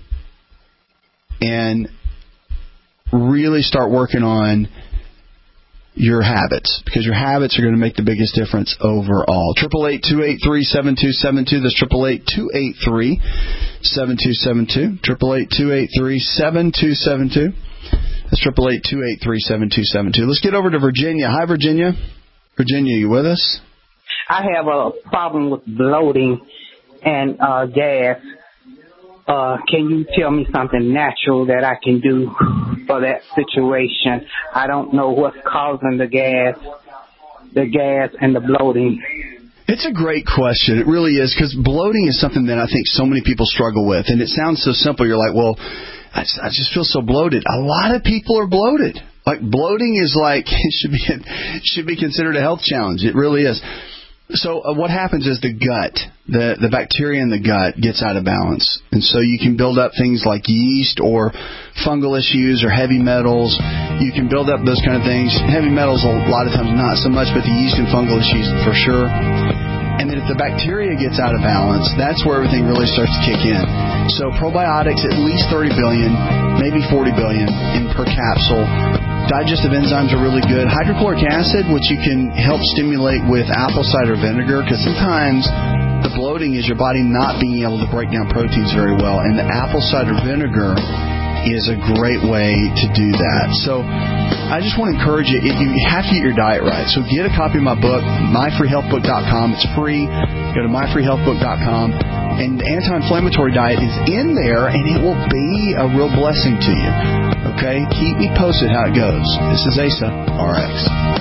and really start working on your habits, because your habits are going to make the biggest difference overall. triple eight, two eight three, seven two seven two. That's triple eight, two eight three, seven two seven two. triple eight, two eight three, seven two seven two. That's triple eight, two eight three, seven two seven two. Let's get over to Virginia. Hi, Virginia. Virginia, you with us? I have a problem with bloating and uh, gas. Uh, can you tell me something natural that I can do for that situation? I don't know what's causing the gas, the gas and the bloating. It's a great question. It really is, because bloating is something that I think so many people struggle with. And it sounds so simple. You're like, well, I just, I just feel so bloated. A lot of people are bloated. Like bloating is like, it should be, it should be considered a health challenge. It really is. So uh, what happens is the gut, the, the bacteria in the gut gets out of balance. And so you can build up things like yeast or fungal issues or heavy metals. You can build up those kind of things. Heavy metals a lot of times not so much, but the yeast and fungal issues for sure. And then if the bacteria gets out of balance, that's where everything really starts to kick in. So probiotics, at least thirty billion, maybe forty billion in per capsule. Digestive enzymes are really good. Hydrochloric acid, which you can help stimulate with apple cider vinegar, because sometimes the bloating is your body not being able to break down proteins very well. And the apple cider vinegar is a great way to do that. So I just want to encourage you, you have to get your diet right. So get a copy of my book, my free health book dot com. It's free. Go to my free health book dot com. And the anti-inflammatory diet is in there, and it will be a real blessing to you. Okay? Keep me posted how it goes. This is Asa, R X.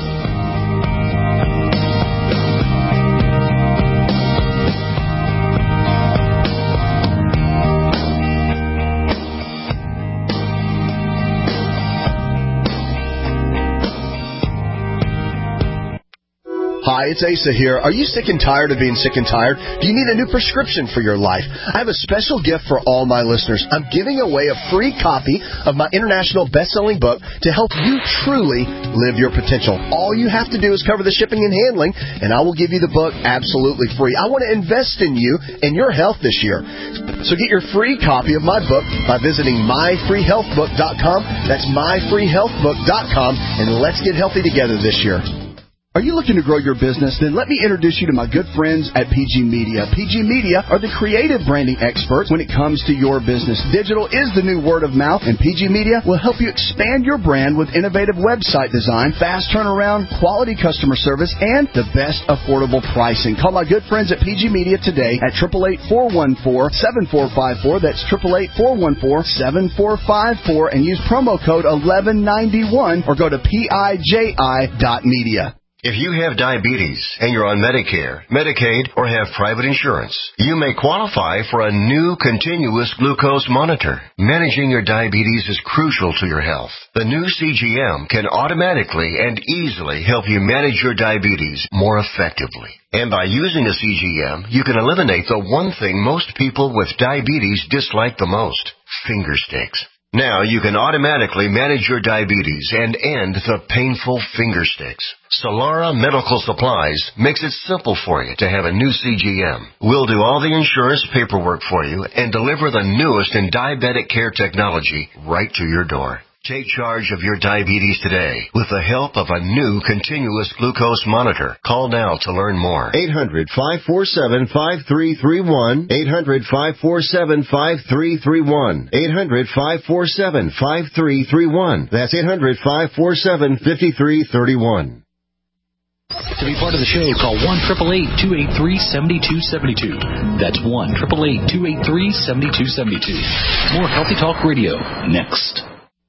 Hi, it's Asa here. Are you sick and tired of being sick and tired? Do you need a new prescription for your life? I have a special gift for all my listeners. I'm giving away a free copy of my international best-selling book to help you truly live your potential. All you have to do is cover the shipping and handling, and I will give you the book absolutely free. I want to invest in you and your health this year. So get your free copy of my book by visiting my free health book dot com. That's my free health book dot com, and let's get healthy together this year. Are you looking to grow your business? Then let me introduce you to my good friends at P G Media. P G Media are the creative branding experts when it comes to your business. Digital is the new word of mouth, and P G Media will help you expand your brand with innovative website design, fast turnaround, quality customer service, and the best affordable pricing. Call my good friends at P G Media today at eight eight eight, four one four, seven four five four. That's eight eight eight, four one four, seven four five four, and use promo code eleven ninety-one or go to P I J I dot media. If you have diabetes and you're on Medicare, Medicaid, or have private insurance, you may qualify for a new continuous glucose monitor. Managing your diabetes is crucial to your health. The new C G M can automatically and easily help you manage your diabetes more effectively. And by using a C G M, you can eliminate the one thing most people with diabetes dislike the most: finger sticks. Now you can automatically manage your diabetes and end the painful finger sticks. Solara Medical Supplies makes it simple for you to have a new C G M. We'll do all the insurance paperwork for you and deliver the newest in diabetic care technology right to your door. Take charge of your diabetes today with the help of a new continuous glucose monitor. Call now to learn more. eight hundred, five four seven, five three three one. eight hundred, five four seven, five three three one. eight hundred, five four seven, five three three one. That's eight hundred, five four seven, five three three one. To be part of the show, call one eight eight eight, two eight three, seven two seven two. That's one eight eight eight, two eight three, seven two seven two. More Healthy Talk Radio next.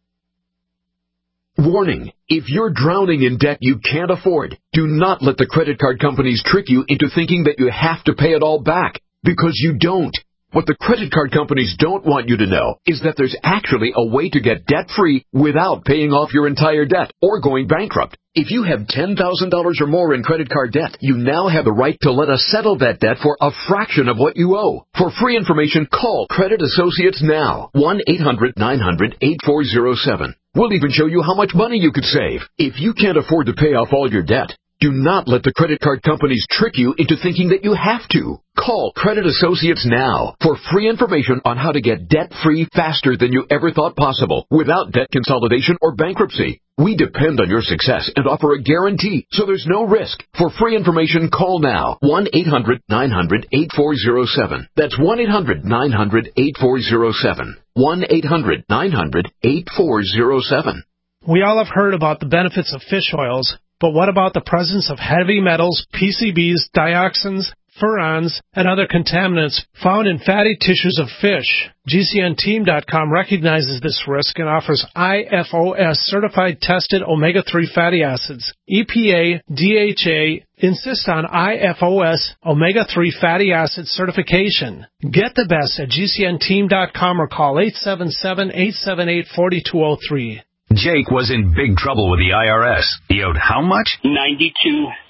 Warning, if you're drowning in debt you can't afford, do not let the credit card companies trick you into thinking that you have to pay it all back, because you don't. What the credit card companies don't want you to know is that there's actually a way to get debt-free without paying off your entire debt or going bankrupt. If you have ten thousand dollars or more in credit card debt, you now have the right to let us settle that debt for a fraction of what you owe. For free information, call Credit Associates now. one eight hundred, nine hundred, eight four zero seven. We'll even show you how much money you could save. If you can't afford to pay off all your debt, do not let the credit card companies trick you into thinking that you have to. Call Credit Associates now for free information on how to get debt-free faster than you ever thought possible without debt consolidation or bankruptcy. We depend on your success and offer a guarantee, so there's no risk. For free information, call now. one eight hundred, nine hundred, eight four zero seven. That's one eight hundred, nine hundred, eight four zero seven. one eight hundred, nine hundred, eight four zero seven. We all have heard about the benefits of fish oils, but what about the presence of heavy metals, P C Bs, dioxins, furans, and other contaminants found in fatty tissues of fish? G C N team dot com recognizes this risk and offers I F O S-certified tested omega three fatty acids. E P A, D H A insist on I F O S omega three fatty acid certification. Get the best at G C N team dot com or call eight seven seven, eight seven eight, four two zero three. Jake was in big trouble with the I R S. He owed how much? ninety-two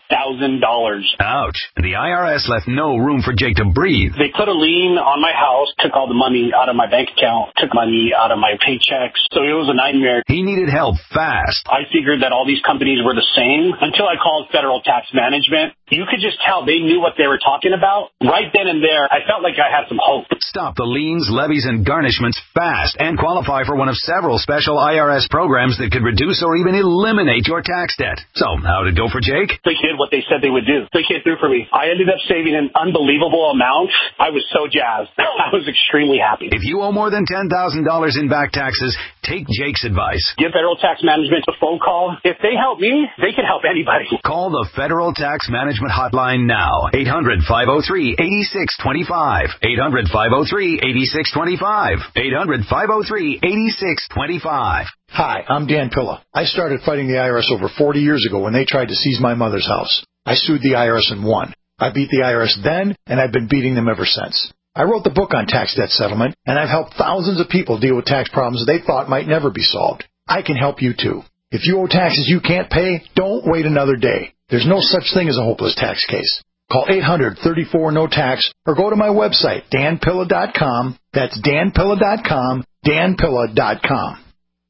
thousand dollars. Ouch. The I R S left no room for Jake to breathe. They put a lien on my house, took all the money out of my bank account, took money out of my paychecks. So it was a nightmare. He needed help fast. I figured that all these companies were the same until I called Federal Tax Management. You could just tell they knew what they were talking about. Right then and there, I felt like I had some hope. Stop the liens, levies, and garnishments fast and qualify for one of several special I R S programs that could reduce or even eliminate your tax debt. So, how'd it go for Jake? They did what they said they would do. They came through for me. I ended up saving an unbelievable amount. I was so jazzed. I was extremely happy. If you owe more than ten thousand dollars in back taxes, take Jake's advice. Give Federal Tax Management a phone call. If they help me, they can help anybody. Call the Federal Tax Management Hotline now. eight hundred, five oh three, eight six two five. eight hundred, five oh three, eight six two five. eight hundred, five oh three, eight six two five. Hi, I'm Dan Pilla. I started fighting the I R S over forty years ago when they tried to seize my mother's house. I sued the I R S and won. I beat the I R S then, and I've been beating them ever since. I wrote the book on tax debt settlement, and I've helped thousands of people deal with tax problems they thought might never be solved. I can help you too. If you owe taxes you can't pay, don't wait another day. There's no such thing as a hopeless tax case. Call eight hundred, thirty-four, no tax or go to my website, dan pilla dot com. That's dan pilla dot com, dan pilla dot com.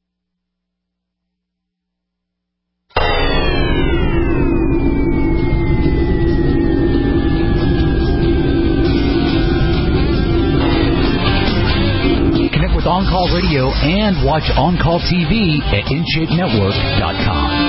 Connect with On Call Radio and watch On Call T V at in shape network dot com.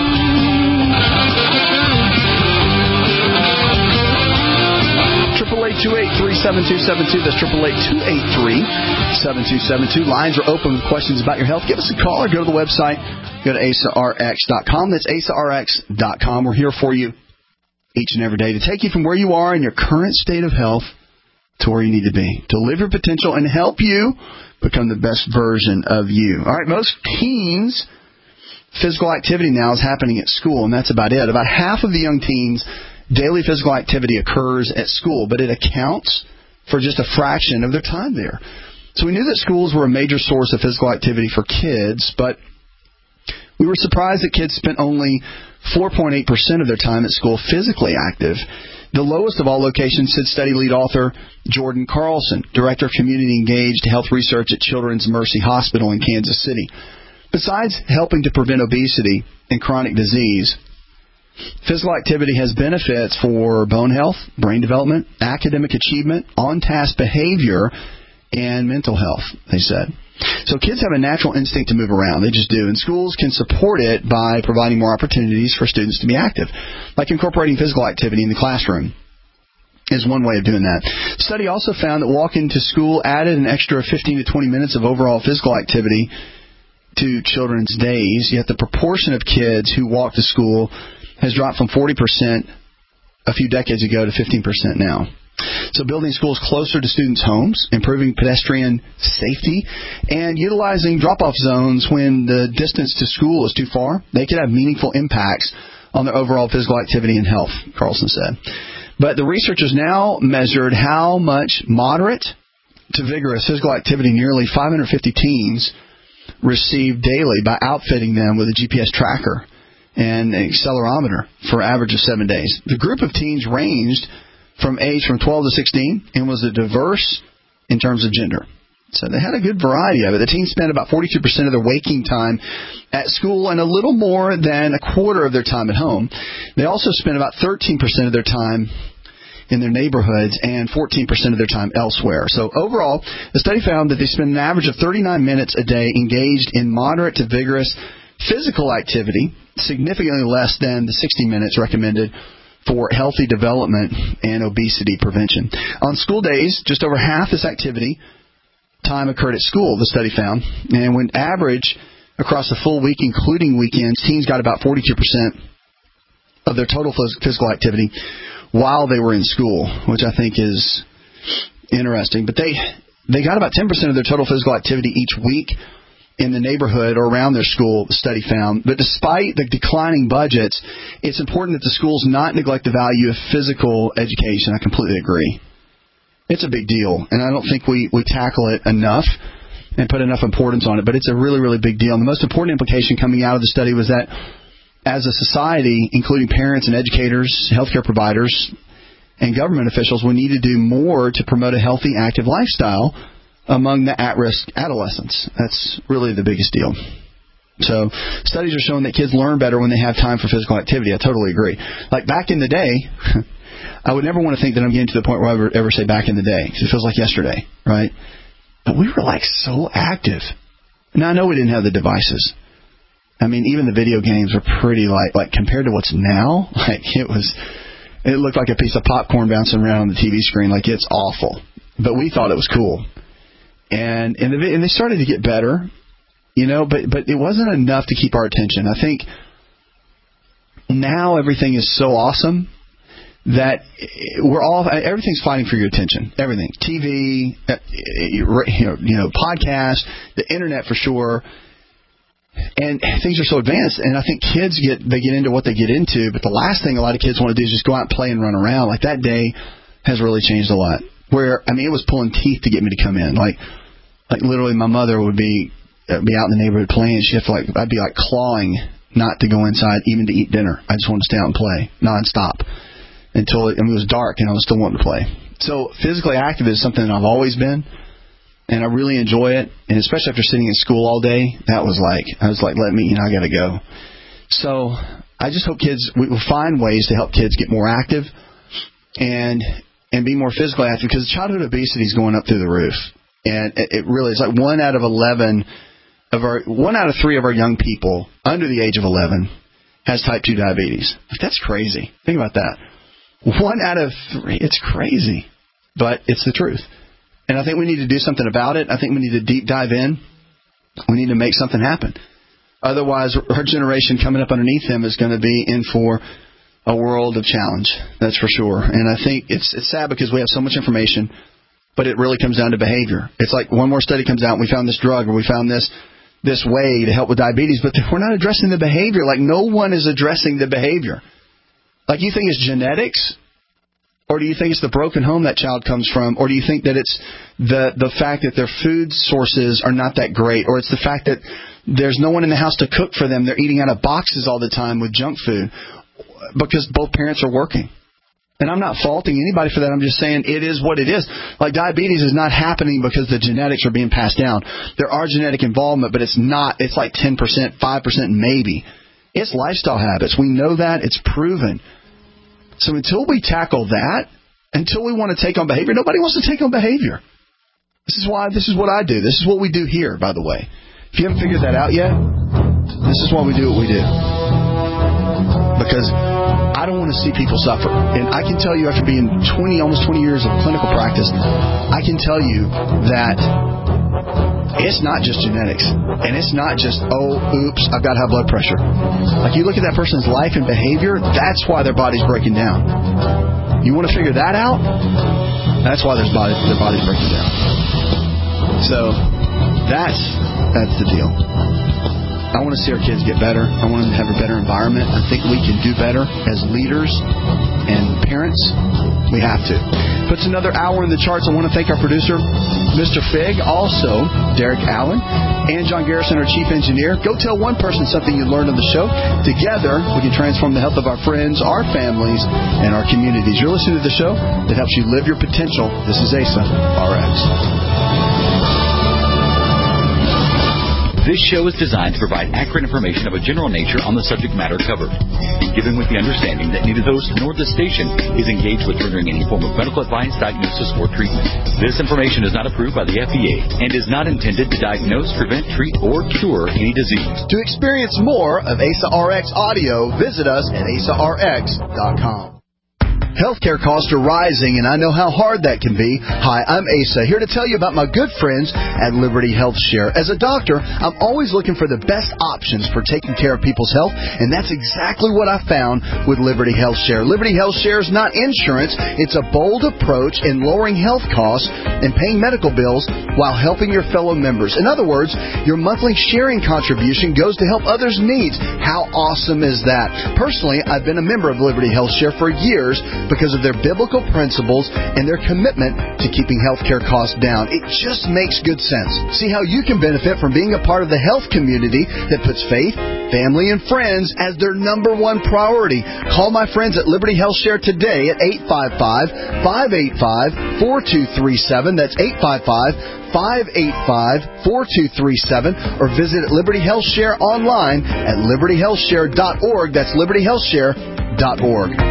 triple eight two eight three seven two seven two. That's triple eight two eight three seven two seven two. Lines are open with questions about your health. Give us a call or go to the website. Go to A S A R X dot com. That's A S A R X dot com. We're here for you each and every day to take you from where you are in your current state of health to where you need to be, to live your potential and help you become the best version of you. All right, most teens, physical activity now is happening at school, and that's about it. About half of the young teens, daily physical activity occurs at school, but it accounts for just a fraction of their time there. So we knew that schools were a major source of physical activity for kids, but we were surprised that kids spent only four point eight percent of their time at school physically active. The lowest of all locations, said study lead author Jordan Carlson, Director of Community Engaged Health Research at Children's Mercy Hospital in Kansas City. Besides helping to prevent obesity and chronic disease, physical activity has benefits for bone health, brain development, academic achievement, on-task behavior, and mental health, they said. So kids have a natural instinct to move around. They just do. And schools can support it by providing more opportunities for students to be active, like incorporating physical activity in the classroom is one way of doing that. The study also found that walking to school added an extra fifteen to twenty minutes of overall physical activity to children's days, yet the proportion of kids who walk to school has dropped from forty percent a few decades ago to fifteen percent now. So building schools closer to students' homes, improving pedestrian safety, and utilizing drop-off zones when the distance to school is too far, they could have meaningful impacts on their overall physical activity and health, Carlson said. But the researchers now measured how much moderate to vigorous physical activity nearly five hundred fifty teens received daily by outfitting them with a G P S tracker and an accelerometer for an average of seven days. The group of teens ranged from age from twelve to sixteen and was a diverse in terms of gender. So they had a good variety of it. The teens spent about forty-two percent of their waking time at school and a little more than a quarter of their time at home. They also spent about thirteen percent of their time in their neighborhoods and fourteen percent of their time elsewhere. So overall, the study found that they spend an average of thirty-nine minutes a day engaged in moderate to vigorous physical activity, significantly less than the sixty minutes recommended for healthy development and obesity prevention. On school days, just over half this activity time occurred at school, the study found. And when average across the full week, including weekends, teens got about forty-two percent of their total physical activity while they were in school, which I think is interesting. But they they got about ten percent of their total physical activity each week in the neighborhood or around their school, the study found. But despite the declining budgets, it's important that the schools not neglect the value of physical education. I completely agree. It's a big deal, and I don't think we, we tackle it enough and put enough importance on it, but it's a really, really big deal. And the most important implication coming out of the study was that as a society, including parents and educators, healthcare providers, and government officials, we need to do more to promote a healthy, active lifestyle among the at-risk adolescents. That's really the biggest deal. So studies are showing that kids learn better when they have time for physical activity. I totally agree. Like back in the day, I would never want to think that I'm getting to the point where I would ever say back in the day, because it feels like yesterday, right? But we were like so active. Now, I know we didn't have the devices. I mean, even the video games were pretty like, like compared to what's now, like it was, it looked like a piece of popcorn bouncing around on the T V screen. Like it's awful. But we thought it was cool. And, and, the, and they started to get better. You know, but but it wasn't enough to keep our attention. I think now everything is so awesome that we're all everything's fighting for your attention. Everything, T V, you know, you know, podcast, the internet for sure, and things are so advanced. And I think kids get they get into what they get into. But the last thing a lot of kids want to do is just go out and play and run around. Like that day has really changed a lot. Where I mean, it was pulling teeth to get me to come in. Like like literally, my mother would be. be out in the neighborhood playing. She'd have to like, I'd be like clawing not to go inside, even to eat dinner. I just wanted to stay out and play nonstop until it, I mean, it was dark and I was still wanting to play. So physically active is something that I've always been, and I really enjoy it. And especially after sitting in school all day, that was like, I was like, let me, you know, I got to go. So I just hope kids, we will find ways to help kids get more active and, and be more physically active, because childhood obesity is going up through the roof. And it, it really is like one out of eleven of our one out of three of our young people under the age of eleven has type two diabetes. That's crazy. Think about that. One out of three. It's crazy, but it's the truth. And I think we need to do something about it. I think we need to deep dive in. We need to make something happen. Otherwise, our generation coming up underneath them is going to be in for a world of challenge. That's for sure. And I think it's it's sad because we have so much information, but it really comes down to behavior. It's like one more study comes out and we found this drug or we found this this way to help with diabetes, but we're not addressing the behavior. Like no one is addressing the behavior. Like you think it's genetics, or do you think it's the broken home that child comes from, or do you think that it's the the fact that their food sources are not that great, or it's the fact that there's no one in the house to cook for them, they're eating out of boxes all the time with junk food because both parents are working. And I'm not faulting anybody for that. I'm just saying it is what it is. Like diabetes is not happening because the genetics are being passed down. There are genetic involvement, but it's not. It's like ten percent, five percent maybe. It's lifestyle habits. We know that. It's proven. So until we tackle that, until we want to take on behavior, nobody wants to take on behavior. This is why. This is what I do. This is what we do here, by the way. If you haven't figured that out yet, this is why we do what we do. Because I don't want to see people suffer. And I can tell you after being twenty, almost twenty years of clinical practice, I can tell you that it's not just genetics. And it's not just, oh, oops, I've got high blood pressure. Like you look at that person's life and behavior, that's why their body's breaking down. You want to figure that out? That's why their, body, their body's breaking down. So that's that's the deal. I want to see our kids get better. I want them to have a better environment. I think we can do better as leaders and parents. We have to. Puts another hour in the charts. I want to thank our producer, Mister Fig, also Derek Allen, and John Garrison, our chief engineer. Go tell one person something you learned on the show. Together, we can transform the health of our friends, our families, and our communities. You're listening to the show that helps you live your potential. This is A S A R X. This show is designed to provide accurate information of a general nature on the subject matter covered, given with the understanding that neither the host nor the station is engaged with rendering any form of medical advice, diagnosis, or treatment. This information is not approved by the F D A and is not intended to diagnose, prevent, treat, or cure any disease. To experience more of A S A R X audio, visit us at A S A R X dot com. Healthcare costs are rising, and I know how hard that can be. Hi, I'm Asa, here to tell you about my good friends at Liberty Health Share. As a doctor, I'm always looking for the best options for taking care of people's health, and that's exactly what I found with Liberty Health Share. Liberty Health Share is not insurance. It's a bold approach in lowering health costs and paying medical bills while helping your fellow members. In other words, your monthly sharing contribution goes to help others' needs. How awesome is that? Personally, I've been a member of Liberty Health Share for years, because of their biblical principles and their commitment to keeping healthcare costs down. It just makes good sense. See how you can benefit from being a part of the health community that puts faith, family, and friends as their number one priority. Call my friends at Liberty Health Share today at eight five five, five eight five, four two three seven. That's eight five five, five eight five, four two three seven, or visit Liberty Health Share online at liberty health share dot org. That's liberty health share dot org.